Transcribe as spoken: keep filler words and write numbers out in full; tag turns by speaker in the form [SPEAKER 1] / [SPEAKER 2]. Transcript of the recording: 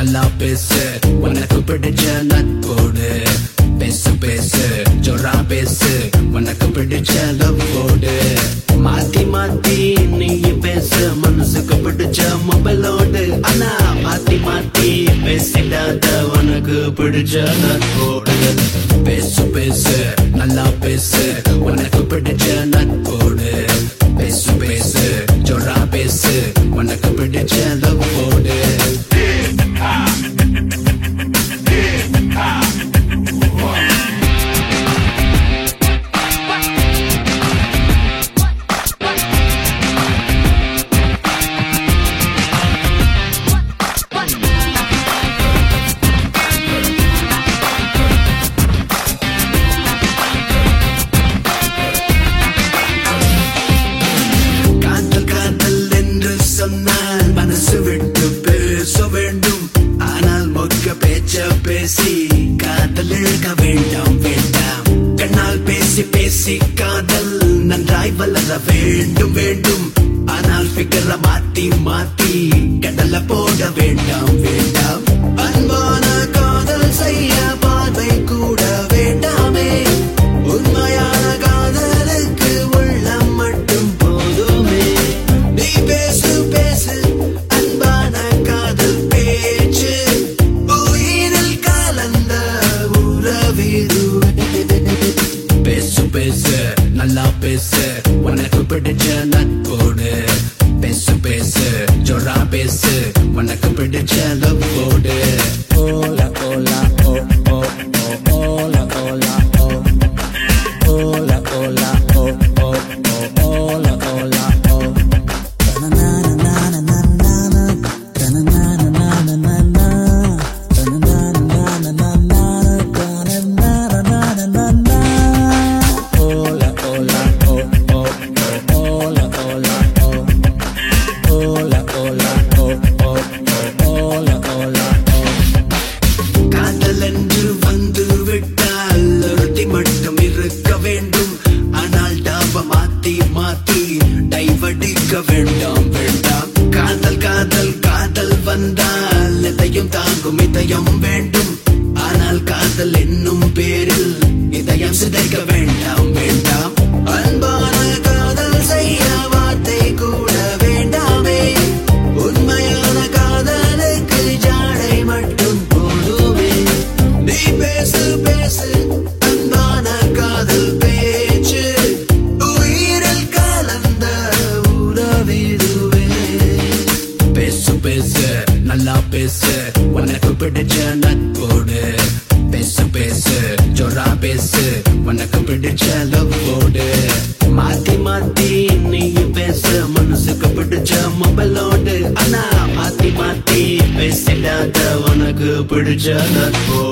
[SPEAKER 1] நல்லா பேசு உனக்கு பிடிச்ச நட்போடு பேசு பேசு ஜோரா பேசு உனக்கு பிடிச்ச லவ்வோடு மாத்தி மாத்தி நீ பேசு மனசுக்கு பிடிச்ச மொபைலோடு ஆனா மாத்தி மாத்தி பேசிடாத உனக்கு பிடிச்ச நட்போடு பேசு பேசு நல்லா பேசு உனக்கு பிடிச்ச நட்போடு பேசு பேசு ஜோரா பேசு உனக்கு பிடிச்ச லவ்வோடு மனசு விட்டு பேச வேண்டும் ஆனால் மொக்க பேச்ச பேசி காதல் இழக்க வேண்டாம் வேண்டாம் கண்ணால் பேசி பேசி காதல் நன்றாய் வளர வேண்டும் வேண்டும் ஆனால் ஃபிகர மாத்தி மாத்தி கடல போட வேண்டாம் வேண்டாம் அன்பான காதல் செய்ய பார்வை கூட வேண்டாமே உண்மையான காதலுக்கு உள்ளம் மட்டும் போதுமே நீ பேசு பேசு பேசு நல்லா பேசு உனக்கு பிடிச்ச நட்போடு பேசு பேசு ஜோரா பேசு உனக்கு பிடிச்ச லவ்வோடு ஓலா ஓலா ஓ ஓ ஓ ஓலா ஓலா ஓ ஓலா ஓலா ஓ ஓ ஓ ஓலா ஓலா ஓ வேண்டாம் வேண்டாம் காதல் காதல் காதல் வந்தால் இதயம் தாங்கும் இதயம் வேண்டும் ஆனால் காதல் என்னும் பேரில் இதயம் சிதைக்க வேண்டாம் வேண்டாம் அன்பான காதல் செய்ய வார்த்தை கூட வேண்டாமே உண்மையான காதலுக்கு ஜாடை மட்டும் போதுமே நீ பேசு பேசு அன்பான காதல் பேச்சு உயிரில் கலந்த பேசு பேசு நல்லா பேசு உனக்கு பிடிச்ச நட்போடு பேசு பேசு ஜோரா பேசு உனக்கு பிடிச்ச லவ்வோடு மாத்தி மாத்தி நீ பேசு மனசுக்கு பிடிச்ச மொபைலோடு ஆனா மாத்தி மாத்தி பேசிடாத உனக்கு பிடிச்ச நட்போடு